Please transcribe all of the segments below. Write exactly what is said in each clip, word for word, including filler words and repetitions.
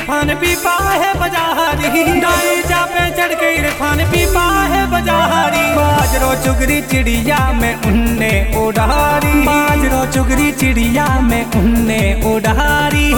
इरफान पीपा है बजारी, डाई जा पे चढ़ के इरफान पीपा है बजारी। बाजरो चुगरी चिड़िया में उन्ने उड़ारी, बाजरो चुगरी चिड़िया में उन्ने उड़ारी।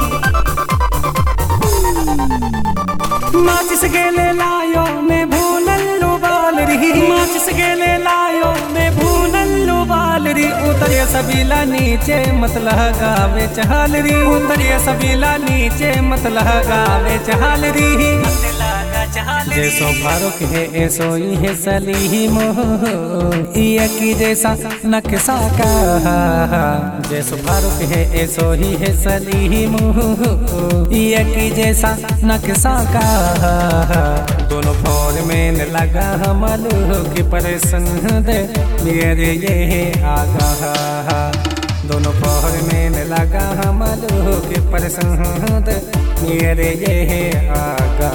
माचिस गेले लायो में भूनल्लू बाल रही, माचिस गेले लायो में भूनल्लू बाल रही। उतरे सबीला नीचे मतलब गावे चहल री, उतरे सबीला नीचे मतलब गावे चहल री। जैसो फारूक है ऐसो ही है सलीम, की जैसा नक्शा का। जैसो फारूक है ऐसो ही है सलीम, की जैसा नक्शा का। दोनों फोर में लगा हमलू की परेशान दे मेरे ये आगा। दोनों फोर में लगा हमलू की परेशान दे मेरे ये आगा।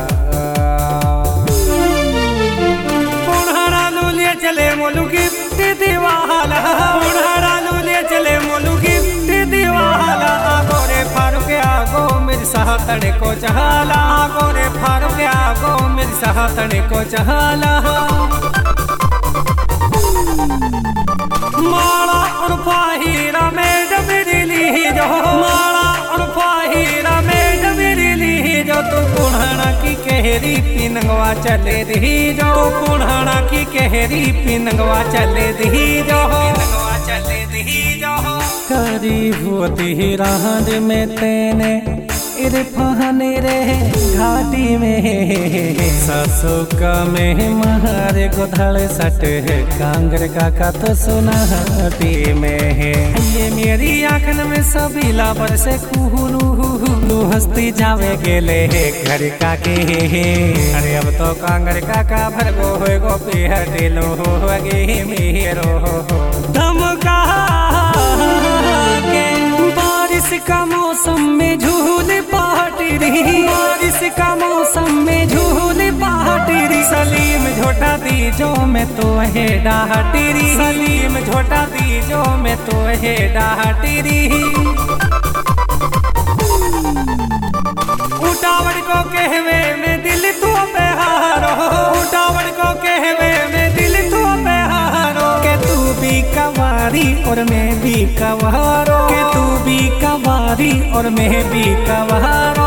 चले मोलू गिफ्ट दीवाला, उड़ारा लूले चले मोलू गिफ्ट दीवाला। आगो रे फारूक आगो मेरी साहतड़े को चहाला, आगो रे फारूक आगो मेरी साहतड़े को चहाला। माला और फाहिरा में डबरी ली जो, माला और फाहिरा में डबरी ली जो। तू कुढ़ाना की कहरी पिनंगवा चले दी जो, तू कुढ़ाना की कहरी पिनंगवा चले दी जो, पिनंगवा चले दी जो। करीब होती राहत में तेने इरफान रे घाटी में, सासू का में मारे गोधड़ सट है, कांगड़ का तो सुनाटी में है। ये मेरी आंखन में सबीला पर से खूलू हस्ती जावे गेले है घर का के। अरे अब तो कांगड़ का भर गो हो गो पिहटे लो गे मेरो धमका के। बारिश का मौसम में झूल पाटी रही, बारिश का मौसम में झूल पाटी रही। सलीम झोटा दी जो मैं तो है डाहटी री, सलीम झोटा दी जो मैं तो है डाहटी री। उठावड़ को कहवे में दिल तो पे हारो, उठावड़ को कहवे में दिल तो पे हारो। के तू भी कवारी और मैं भी कवारो, के तू भी कवारी और मैं भी कवारो।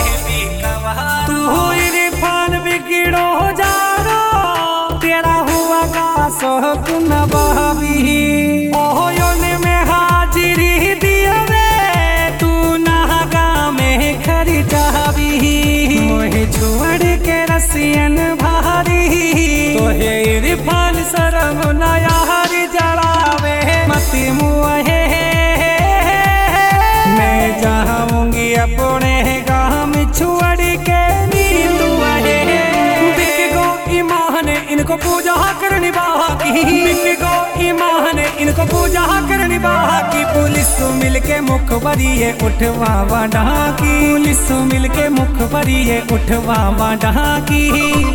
तू इरफान बिगड़ो जा रो, तेरा हुआ का शौक न बहावी। ओहो योने में हाजिरी दिया वे, तू नागा में खरी चाहवी। मोहे छोड़ के रसियन भारी, तो हे इरफान शर्म न यारी जड़ावे मती मुहे। मैं जाऊंगी अपने गाँव छोड़ के नींद वहे। बिक गो ईमान इनको पूजा करनी बाकी, बिक गो ईमान इनको पूजा करनी बाकी। पुलिस मिल के मुख बरिए उठवा ढाकी, पुलिस मिल के मुख बरिए उठवा ढाकी।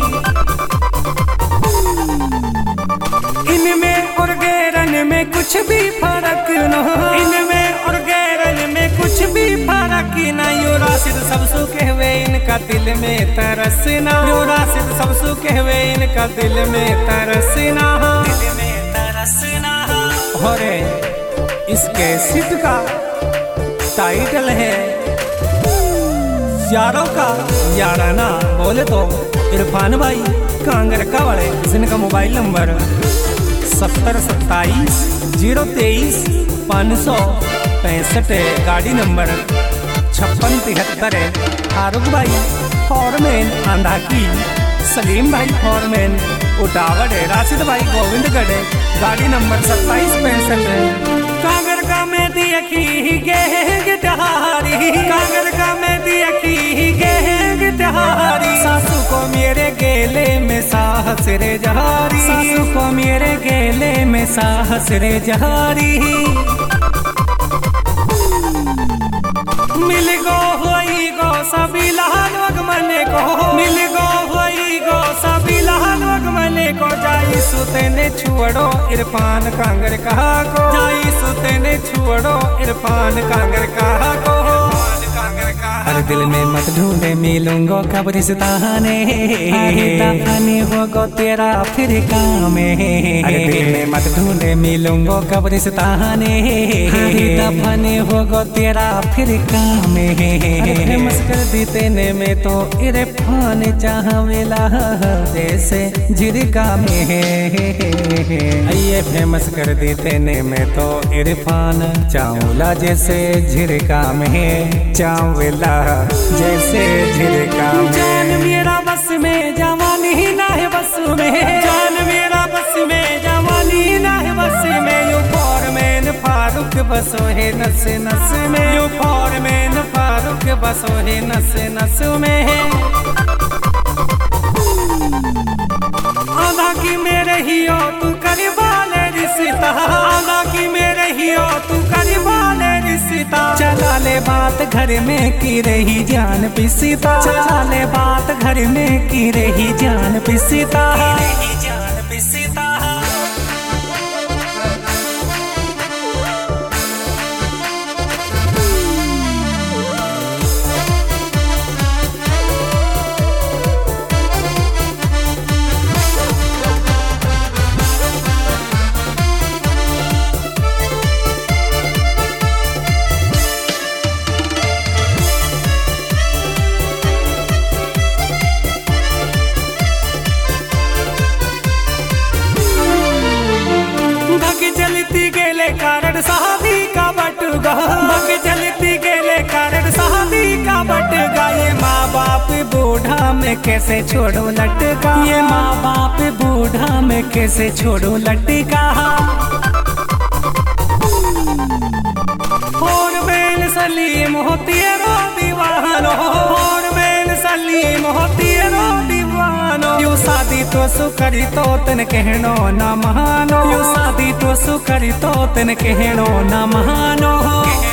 इनमें और गैरन में कुछ भी फर्क न, इनमें और गैरन में कुछ भी फर्क न। यो राशिद सबसु कहवे इनका दिल में तरसना, यो राशिद सबसु कहवे इनका दिल में तरसना, दिल में तरसना। और इस कैसेट का टाइटल है यारों का याराना। बोले तो इरफान भाई कांगड़ का वाले, जिनका मोबाइल नंबर सत्तर सत्ताईस जीरो तेईस पाँच सौ पैंसठ, गाड़ी नंबर छप्पन तिहत्तर है। फारूक भाई फॉरमैन आंधा की, सलीम भाई फॉरमैन उटावड़ है, राशिद भाई गोविंदगढ़ है, गाड़ी नंबर सत्ताईस पैंसठ है। कांगड़ का मैं देखी गेंग डहारी, कांगड़ का मैं देखी गेंग डहारी। सासू को मेरे गेले में साहस रे जहारी, सासू को मेरे गेले में साहस रे जहारी। मिल गो होई गो सभी लहान वगमने को, मिल गो होई गो सभी लहान वगमने को। जाई सुते ने छुड़ो इरफान कांगड़ कहा को, जाई सुते ने छुड़ो इरफान कांगड़ कहा को। अरे दिल में मत ढूंढे मिलूंगा कब रिश्ता ने दफने होगा तेरा फिर काम है। अरे दिल में मत ढूंढे मिलूंगा कब रिश्ता ने दफने होगा तेरा फिर काम है। मस्कर दी तेने में तो इरफान चाहवेला जैसे झिरका में है। ये फेमस कर दी तेने में तो इरफान चावला जैसे झिरका में है। चावला जैसे झिरका में। जान मेरा बस में जवानी ना है बस में। जान मेरा बस में जवानी ना है बस में। यू फॉरमैन फारूक बसो है नस नस में। यू फॉरमैन फारूक बसो है नस नस में। आधा की मेरे ही हो तू करीबाले रिश्ता। आधा की मेरे ही हो तू करीबाले रिश्ता। चला ले बात घर में की रही जान पिसीता। चला ले बात घर में की रही जान पिसीता। जान पिसीता। चलती गेले कारण शादी का बटगा। मगे चलती गेले कारण शादी का बटगा। ये माँ बाप बूढ़ा में कैसे छोड़ो लटका। ये माँ बाप बूढ़ा में कैसे छोड़ो लटका। और बेल सलीम होती है रो दीवानो। और बेल सलीम होती है रो दीवानो। यू शादी तो सुकरी तो तन कहनो न मानो। यू शादी तो सुकरी तो तन कहनो न मानो।